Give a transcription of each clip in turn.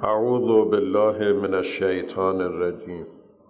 اعوذ بالله من الشیطان الرجیم.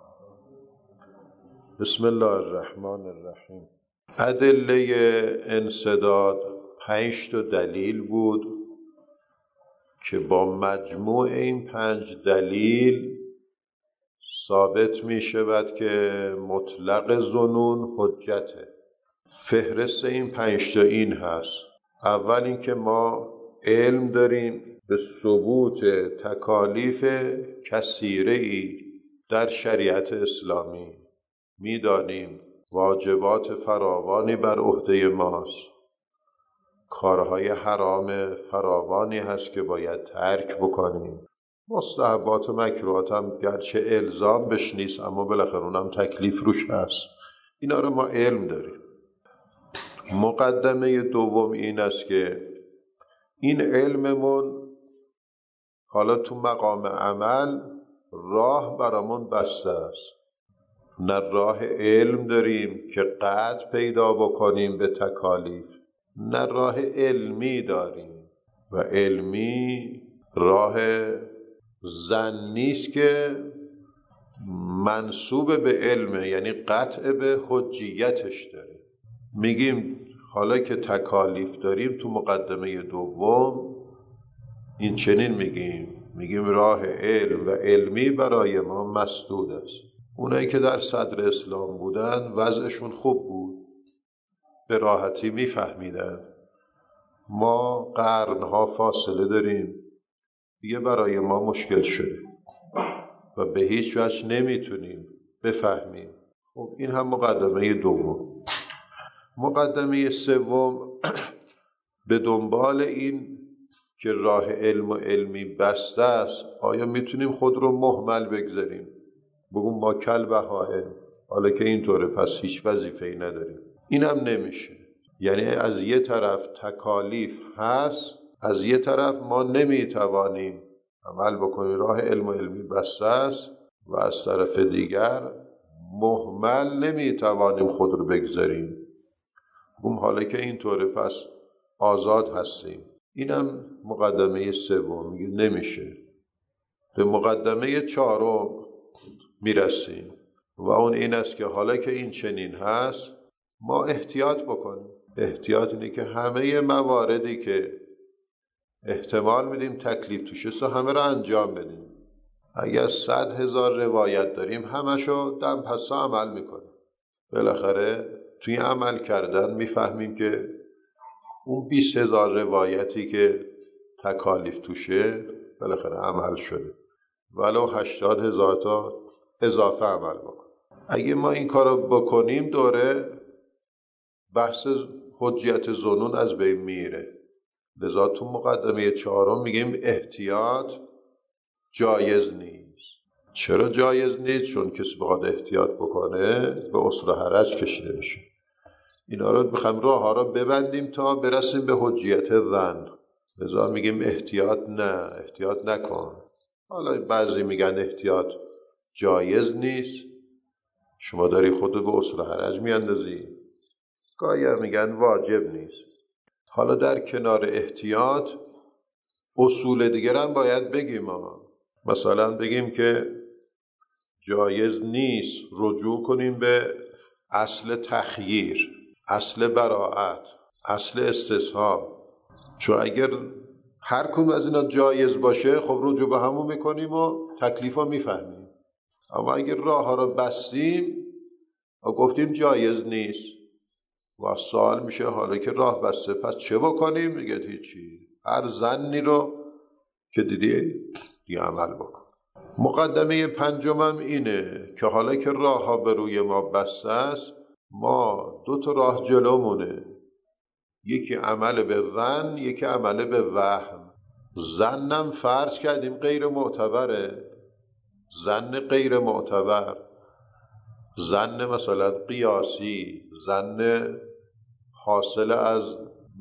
بسم الله الرحمن الرحیم. ادله انسداد 5 دلیل بود که با مجموع این 5 دلیل ثابت می شود که مطلق ظنون حجته. فهرست این 5 این هست. اول اینکه ما علم داریم به ثبوت تکالیف کثیره‌ای در شریعت اسلامی. می‌دانیم واجبات فراوانی بر عهده ماست، کارهای حرام فراوانی هست که باید ترک بکنیم، مستحبات و مکروهات هم گرچه الزام بش نیست اما بالاخره اونم تکلیف روش هست. اینا رو ما علم داریم. مقدمه دوم این است که این علممون حالا تو مقام عمل راه برامون بسته است. نه راه علم داریم که قطع پیدا بکنیم به تکالیف، نه راه علمی داریم و علمی راه ظنی است که منسوب به علمه، یعنی قطع به حجیتش داره. میگیم حالا که تکالیف داریم تو مقدمه دوم این چنین میگیم راه علم و علمی برای ما مسدود است. اونایی که در صدر اسلام بودن وضعشون خوب بود، به راحتی میفهمیدن. ما قرنها فاصله داریم، دیگه برای ما مشکل شده و به هیچ وجه نمیتونیم بفهمیم. خب این هم مقدمه دوم. مقدمه سوم به دنبال این که راه علم و علمی بسته است، آیا میتونیم خود رو مهمل بگذاریم بگیم ما کل بهائم، حالا که اینطوره پس هیچ وظیفه‌ای نداریم؟ اینم نمیشه. یعنی از یه طرف تکالیف هست، از یه طرف ما نمیتوانیم عمل بکنیم، راه علم و علمی بسته است، و از طرف دیگر مهمل نمیتوانیم خود رو بگذاریم بگیم حالا که اینطوره پس آزاد هستیم. اینم مقدمه سوم. میگه نمیشه. به مقدمه چهارم میرسیم و اون این است که حالا که این چنین هست ما احتیاط بکنیم. احتیاط اینه که همه مواردی که احتمال میدیم تکلیف توشه همه رو انجام بدیم. اگر 100,000 روایت داریم همشو دم پسا عمل میکنیم. بالاخره توی عمل کردن میفهمیم که اون 20,000 روایتی که تکالیف توشه بالاخره عمل شده، ولو 80,000 تا اضافه عمل بکن. اگه ما این کارو بکنیم دوره بحث حجیت ظنون از بین میره. لذا تو مقدمه چهارم میگیم احتیاط جایز نیست. چرا جایز نیست؟ چون کسی بخواد احتیاط بکنه به عسر و حرج کشیده میشه. اینا رو میخوایم راه ها رو ببندیم تا برسیم به حجیت ظن. لذا میگیم احتیاط نه، احتیاط نکن. حالا بعضی میگن احتیاط جایز نیست، شما داری خودت به عسر و حرج میاندازی. گاهی میگن واجب نیست. حالا در کنار احتیاط اصول دیگر هم باید بگیم. مثلا بگیم که جایز نیست رجوع کنیم به اصل تخییر، اصل براءت، اصل استصحاب. چون اگر هر کدوم از اینا جایز باشه خب رجوع به همون میکنیم و تکلیف رو میفهمیم. اما اگر راه ها رو بستیم و گفتیم جایز نیست و سوال میشه حالا که راه بسته پس چه بکنیم؟ میگه هیچی، هر ظنی رو که دیدی عمل بکن. مقدمه پنجمم اینه که حالا که راه ها به روی ما بسته است، ما 2 راه جلومونه، یکی عمل به ظن، یکی عمل به وهم. ظنم فرض کردیم غیر معتبره، ظن غیر معتبر، ظن مثلا قیاسی، ظن حاصل از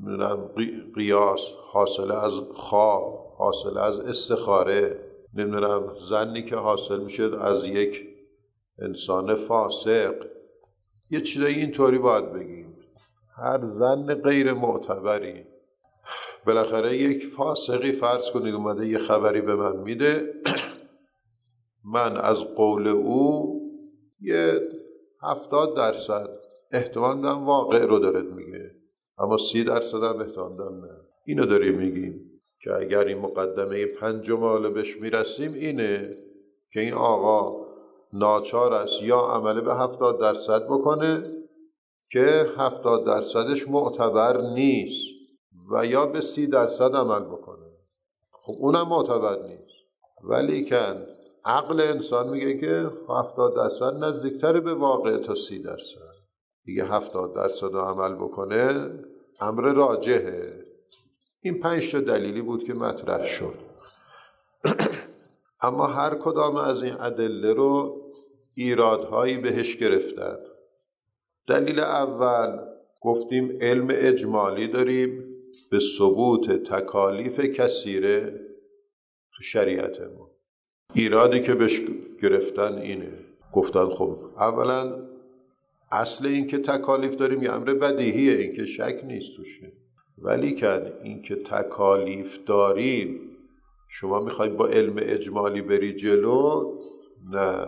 قیاس، حاصل از خواب، حاصل از استخاره، نمیدونم ظنی که حاصل میشه از یک انسان فاسق. یه چیزایی اینطوری باید بگیم. هر ظن غیر معتبری بالاخره یک فاسقی فرض کنید اومده یه خبری به من میده، من از قول او یه 70% احتمال میدم واقع رو دارد میگه، اما 30% هم احتمال میدم نه. اینو داریم میگیم که اگر این مقدمه 5 حالا بهش میرسیم اینه که این آقا ناچار است یا عمل به 70% بکنه که 70%ش معتبر نیست و یا به 30% عمل بکنه. خب اونم معتبر نیست، ولی که عقل انسان میگه که 70% نزدیکتر به واقع تا 30%. دیگه 70% رو عمل بکنه امر راجحه. این 5 تا دلیلی بود که مطرح شد. اما هر کدام از این ادله رو ایرادهایی بهش گرفتن. دلیل اول گفتیم علم اجمالی داریم به ثبوت تکالیف کثیره تو شریعت ما. ایرادی که بهش گرفتن اینه، گفتن خب اولا اصل این که تکالیف داریم یه امر بدیهیه، این که شک نیست توشه، ولی که این که تکالیف داریم شما میخوای با علم اجمالی بری جلو؟ نه،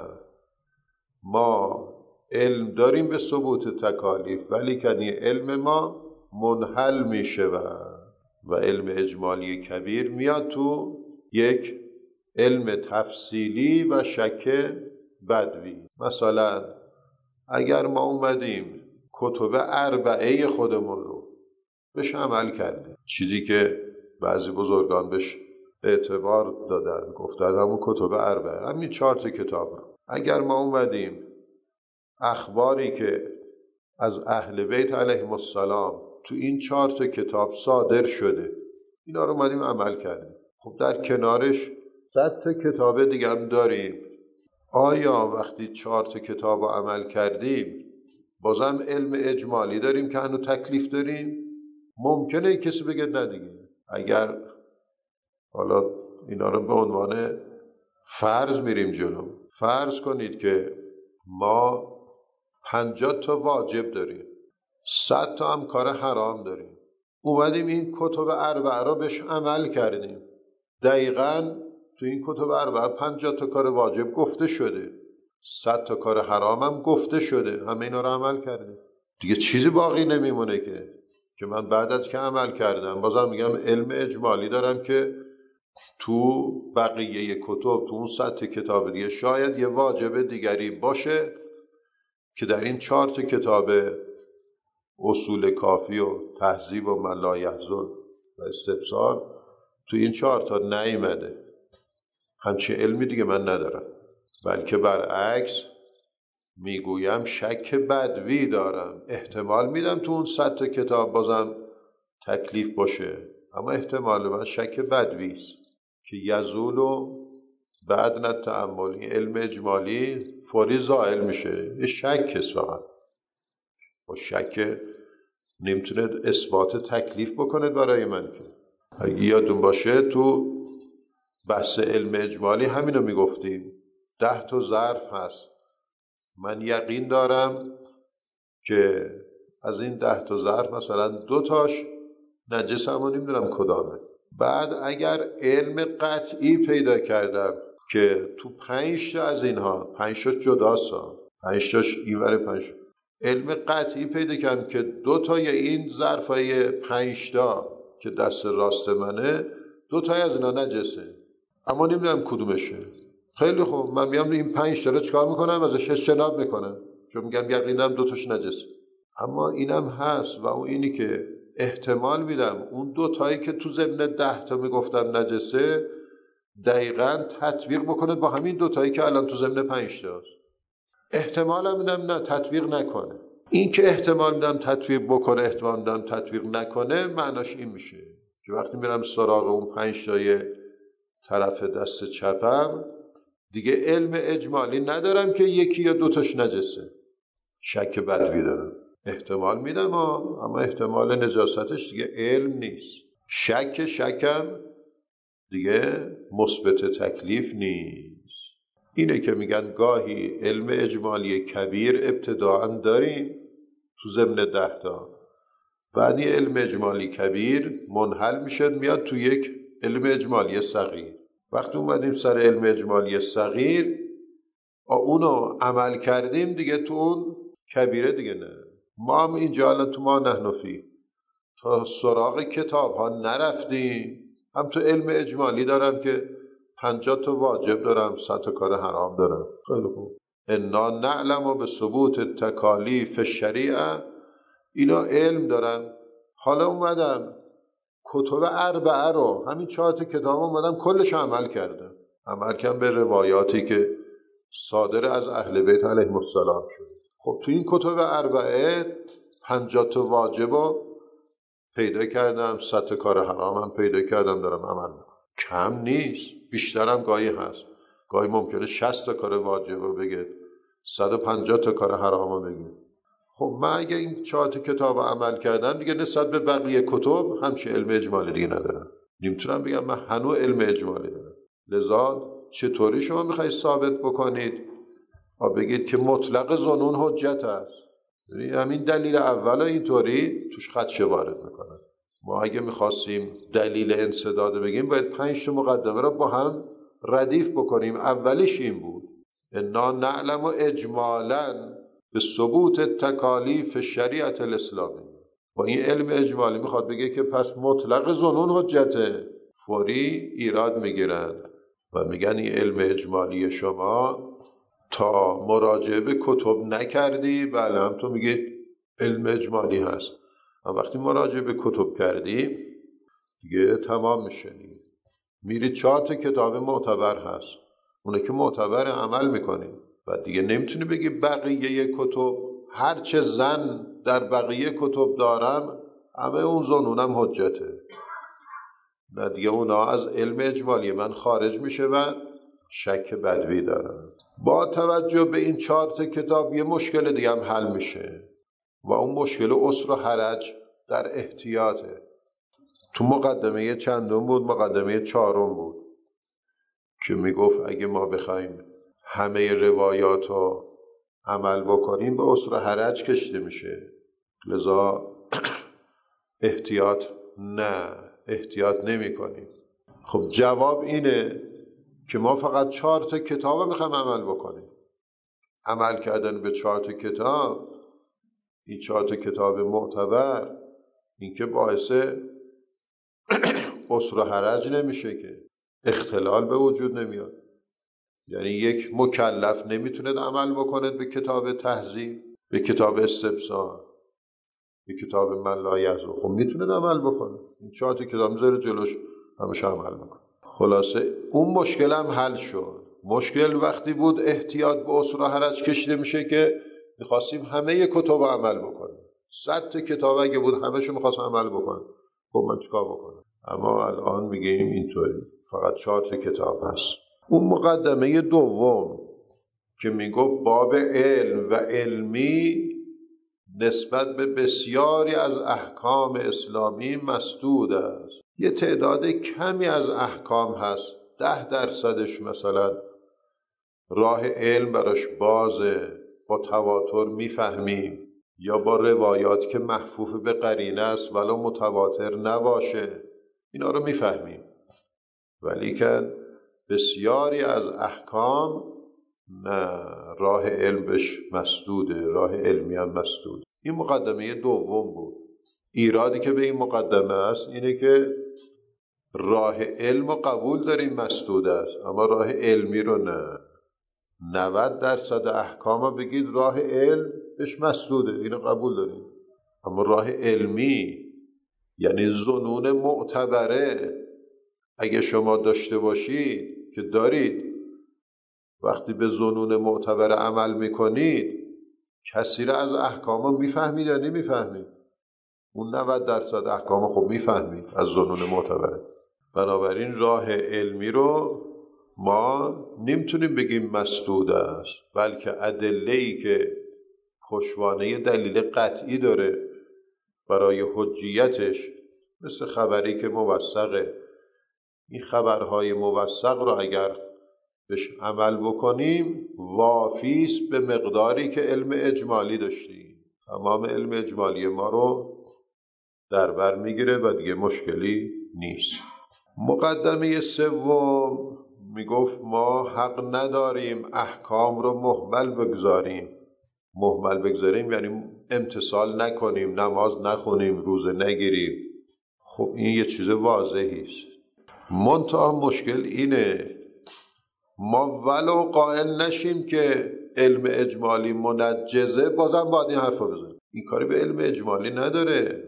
ما علم داریم به ثبوت تکالیف، ولی که این علم ما منحل میشه و علم اجمالی کبیر میاد تو یک علم تفصیلی و شک بدوی. مثلا اگر ما اومدیم کتب اربعه خودمون رو بهش عمل کردیم، چیزی که بعضی بزرگان بهش اعتبار دادن، گفتن همون کتب اربعه، همین 4 کتاب رو، اگر ما اومدیم اخباری که از اهل بیت علیهم السلام تو این 4 کتاب صادر شده اینا رو اومدیم عمل کردیم، خب در کنارش 100 کتاب دیگه هم داریم، آیا وقتی 4 کتاب رو عمل کردیم بازم علم اجمالی داریم که هنو تکلیف داریم؟ ممکنه کسی بگه نه دیگه. اگر حالا اینا رو به عنوان فرض میریم جلو، فرض کنید که ما 50 تا واجب داریم، 100 تا هم کار حرام داریم، اومدیم این کتب اربعه رو بهش عمل کردیم، دقیقاً تو این کتب اربعه 50 تا کار واجب گفته شده، 100 تا کار حرام هم گفته شده، همه اینا رو عمل کردیم، دیگه چیزی باقی نمیمونه که من بعد از که عمل کردم بازم میگم علم اجمالی دارم که تو بقیه کتب، تو اون 100 کتاب دیگه شاید یه واجب دیگری باشه که در این 4 کتاب اصول کافی و تهذیب و من لا یحزن و استبصار تو این 4 نیامده. همچین علمی دیگه من ندارم، بلکه برعکس میگویم شک بدوی دارم، احتمال میدم تو اون 100 کتاب بازم تکلیف باشه، اما احتمال من شک بدوی است که یزول و بعد نتعملی علم اجمالی فوری زائل میشه، یه شک فقط، و شک نمیتونه اثبات تکلیف بکنه برای من. که اگه یادون باشه تو بحث علم اجمالی همینو میگفتیم، 10 ظرف هست، من یقین دارم که از این 10 ظرف مثلا 2 نجس، اما نمیدونم کدامه. بعد اگر علم قطعی پیدا کردم که تو 5 از اینها، 5 جداست، 5 اینور 5، علم قطعی پیدا کردم که 2 این ظرفای 5 که دست راست منه 2 از اینا نجسه، اما نمیدونم کدومشه. خیلی خوب، من میام این 5 رو چکار میکنم؟ ازش اجتناب میکنم، چون میگم یقینم 2 نجسه. اما اینم هست و اون اینی که احتمال میدم اون 2 که تو ضمن 10 میگفتم نجسه دقیقاً تطبیق بکنه با همین 2 که الان تو ضمن 5 است. احتمال میدم نه تطبیق نکنه. این که احتمال میدم تطبیق بکنه، احتمال میدم تطبیق نکنه، معناش این میشه که وقتی میرم سراغ اون 5 طرف دست چپم دیگه علم اجمالی ندارم که 1 یا 2 نجسه، شک بدوی دارم. احتمال میدم اما احتمال نجاستش دیگه علم نیست. شکم دیگه مثبت تکلیف نیست. اینه که میگن گاهی علم اجمالی کبیر ابتداعا داریم تو ضمن 10 بعد یه علم اجمالی کبیر منحل میشه میاد تو یک علم اجمالی صغیر. وقتی اومدیم سر علم اجمالی صغیر اونو عمل کردیم دیگه، تو اون کبیره دیگه نه. ما هم اینجا الان تو ما نحنفی تا سراغ کتاب ها نرفتیم. هم تو علم اجمالی دارم که 50 تا واجب دارم، 100 تا کار حرام دارم. خیلی خوب. انا نعلم به ثبوت تکالیف شریعه، اینا علم دارم. حالا اومدم کتب اربعه رو، همین 4 تا کتاب اومدم کلش عمل کردم. عمل کردم به روایاتی که صادر از اهل بیت علیهم السلام شد. خب تو این کتب اربعه 50 تا واجب رو پیدا کردم، 100 تا کار حرام هم پیدا کردم، دارم عمل میکنم. کم نیست، بیشترم گاهی هست. گاهی ممکنه 60 تا کار واجب رو بگه، 150 تا کار حرام رو بگه. خب من اگه این 4 تا کتاب رو عمل کردم دیگه، نسبت به بقیه کتب همچه علم اجمالی دیگه ندارم. نمیتونم بگم من هنوز علم اجمالی دارم. لذا چطوری شما میخواید ثابت بکنید و بگید که مطلق ظنون حجت است؟ همین دلیل اول اینطوری توش خدشه وارد میکنن. ما اگه میخواستیم دلیل انسداد بگیم باید 5 تا مقدمه را با هم ردیف بکنیم. اولیش این بود انا نعلم اجمالا به ثبوت تکالیف شریعت الاسلامی. با این علم اجمالی میخواد بگه که پس مطلق ظنون حجته. فوری ایراد میگیرن و میگن این علم اجمالی شما تا مراجعه به کتب نکردی. بله هم تو میگی علم اجمالی هست، اما وقتی مراجعه به کتب کردی دیگه تمام میشه دیگه. میری 4 تا کتاب معتبر هست، اونه که معتبر عمل میکنی و دیگه نمیتونی بگی بقیه کتب هرچه زن در بقیه کتب دارم همه اون ظنونم حجته. نه دیگه اونا از علم اجمالی من خارج میشه و شک بدوی دارم. با توجه به این 4 تا کتاب یه مشکل دیگه هم حل میشه و اون مشکل عسر و حرج در احتیاطه. تو مقدمه چندم بود؟ مقدمه 4 بود که میگفت اگه ما بخوایم همه روایات رو عمل بکنیم به عسر و حرج کشته میشه. لذا احتیاط نمی کنیم. خب جواب اینه که ما فقط 4 تا کتاب میخوایم عمل بکنیم. عمل کردن به 4 تا کتاب، این 4 تا کتاب معتبر، این که باعث عسر و حرج نمیشه، که اختلال به وجود نمیاد. یعنی یک مکلف نمیتونه عمل بکنه به کتاب تهذیب، به کتاب استبصار، به کتاب من لا یحزن. خب میتونه عمل بکنه، این 4 تا کتاب میذاره جلوش همش عمل میکنه. خلاصه اون مشکل هم حل شد. مشکل وقتی بود احتیاط به عسر و حرج کشیده میشه که میخواستیم همه کتاب عمل بکنیم. 100 تا کتاب اگه بود همه‌شو میخواستم عمل بکنم، خب من چیکار بکنم؟ اما الان میگیم اینطوری فقط 4 تا کتاب هست. اون مقدمه دوم که میگفت باب علم و علمی نسبت به بسیاری از احکام اسلامی مسدود است. یه تعداد کمی از احکام هست، 10% مثلا راه علم براش بازه، با تواتر میفهمیم، یا با روایات که محفوف به قرینه است ولو متواتر نباشه اینا رو میفهمیم. ولی که بسیاری از احکام نه، راه علم بهش مسدوده، راه علمی هم مسدود. این مقدمه دوم بود. ایرادی که به این مقدمه است اینه که راه علم رو قبول داریم مسدود است، اما راه علمی رو نه. 90% احکام رو بگید راه علم بهش مسدوده، اینو قبول داریم، اما راه علمی یعنی ظنون معتبره اگه شما داشته باشید که دارید، وقتی به ظنون معتبر عمل میکنید کسی را از احکام میفهمید یا نمیفهمید؟ اون 90% احکام خب میفهمید از ظنون معتبره. بنابراین راه علمی رو ما نمیتونیم بگیم مسدود است، بلکه ادله‌ای که پشتوانه دلیل قطعی داره برای حجیتش، مثل خبری که موثقه، این خبرهای موثق رو اگر بهش عمل بکنیم وافیست به مقداری که علم اجمالی داشتیم. تمام علم اجمالی ما رو در بر میگیره و دیگه مشکلی نیست. مقدمه سوم میگفت ما حق نداریم احکام رو مهمل بگذاریم. مهمل بگذاریم یعنی امتثال نکنیم، نماز نخونیم، روزه نگیریم. خب این یه چیز واضحی است. منتها مشکل اینه ما ولو قائل نشیم که علم اجمالی منجزه، بازم باید این حرف رو بزنیم. این کاری به علم اجمالی نداره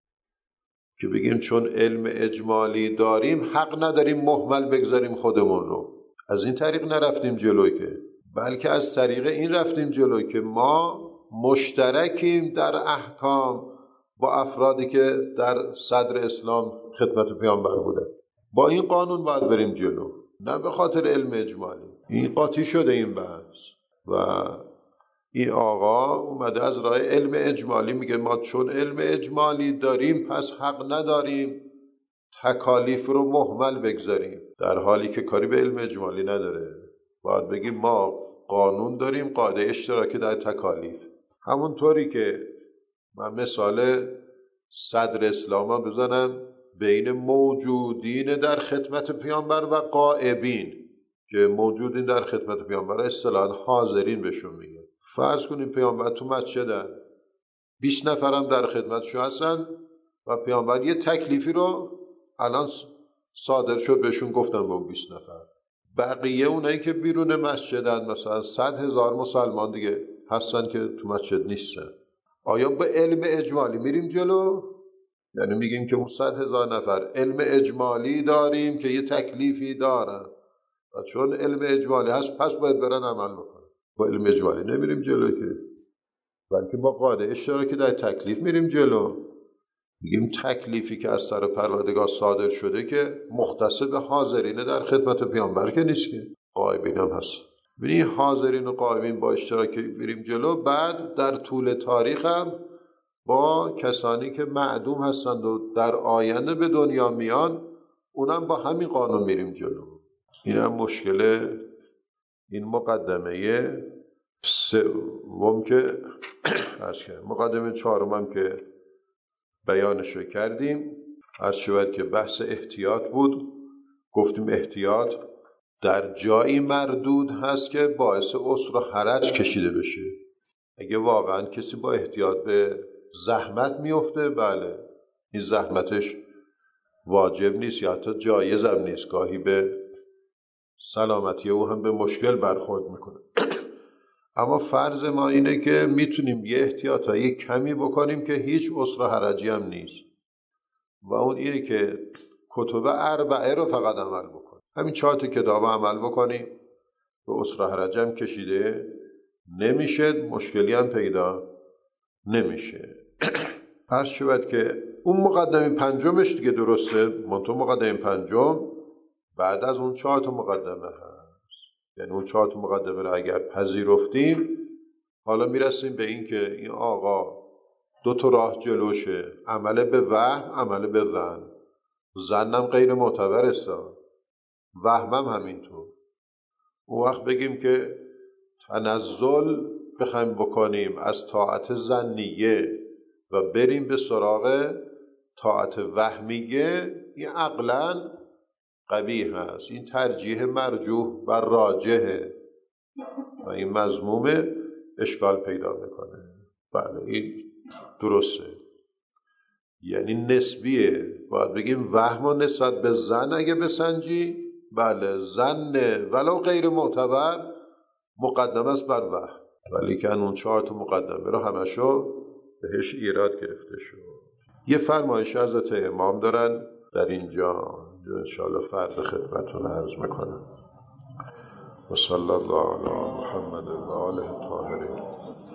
که بگیم چون علم اجمالی داریم حق نداریم مهمل بگذاریم خودمون رو. از این طریق نرفتیم جلوی که، بلکه از طریق این رفتیم جلوی که ما مشترکیم در احکام با افرادی که در صدر اسلام خدمت پیامبر بودن. با این قانون باید بریم جلو، نه به خاطر علم اجمالی. این قاطی شده این بحث و این آقا اومده از راه علم اجمالی میگه ما چون علم اجمالی داریم پس حق نداریم تکالیف رو مهمل بگذاریم، در حالی که کاری به علم اجمالی نداره. باید بگیم ما قانون داریم، قاعده اشتراکی در تکالیف. همونطوری که من مثال صدر اسلام بزنم بین موجودین در خدمت پیامبر و غائبین، که موجودین در خدمت پیامبر اصطلاحاً حاضرین بهشون میگه. فرض کنیم پیامبر تو مسجدن، 20 نفرم در خدمتشون هستن و پیامبر یه تکلیفی رو الان صادر شد بهشون گفتن با 20 نفر. بقیه اونایی که بیرون مسجدن، مثلا 100,000 مسلمان دیگه هستن که تو مسجد نیستن، آیا به علم اجمالی میریم جلو؟ یعنی میگیم که اون 100,000 نفر علم اجمالی داریم که یه تکلیفی دارن و چون علم اجمالی هست پس باید برن عمل بکنن. با علم اجمالی نمیریم جلو که، بلکه با قاعده اشتراکی در تکلیف میریم جلو. میگیم تکلیفی که از سر پروردگار صادر شده که مختص به حاضرین در خدمت پیامبر که نیست، که غایبین هم هست. ببینی حاضرین و غایبین با اشتراکی میریم جلو. بعد در طول تاریخ هم با کسانی که معدوم هستند و در آینده به دنیا میان، اونم با همین قانون میریم جلو. این هم مشکل این مقدمه سوم که مقدمه چهارم هم که بیانش رو کردیم. عرض شود که بحث احتیاط بود. گفتیم احتیاط در جایی مردود هست که باعث عسر و حرج کشیده بشه. اگه واقعا کسی با احتیاط به زحمت میفته، بله این زحمتش واجب نیست یا حتی جایز هم نیست، گاهی به سلامتی او هم به مشکل برخورد میکنه. اما فرض ما اینه که میتونیم یه احتیاطایی کمی بکنیم که هیچ عسر و حرجی هم نیست، و اون اینه که کتب اربعه رو فقط عمل بکنیم. همین 4 کتاب عمل بکنیم، به عسر و حرج هم کشیده نمیشه، مشکلی هم پیدا نمیشه. پس شود که اون مقدمه پنجمش دیگه درسته، منتها مقدمه پنجم بعد از اون 4 مقدمه هست. یعنی اون 4 مقدمه رو اگر پذیرفتیم، حالا میرسیم به این که این آقا 2 راه جلوشه، عمل به وهم، عمل به ظن. ظنم غیر معتبر است، وهمم همینطور. اون وقت بگیم که تنزل بخوایم بکنیم از طاعت ظنیه و بریم به سراغ طاعت وهمیه، این عقلاً قبیح هست. این ترجیح مرجوح و راجحه و این مذموم اشکال پیدا میکنه. بله این درسته، یعنی نسبیه. باید بگیم وهم و نسبت به ظن اگه بسنجی، بله ظن ولو غیر معتبر مقدم است بر وهم، ولی که اون 4 مقدمه رو همشو بهش ایراد گرفته شد. یه فرمایش حضرت امام دارن در اینجا انشاءالله فرد خدمتون عرض میکنم. و صلی الله علی محمد و آله الطاهرین.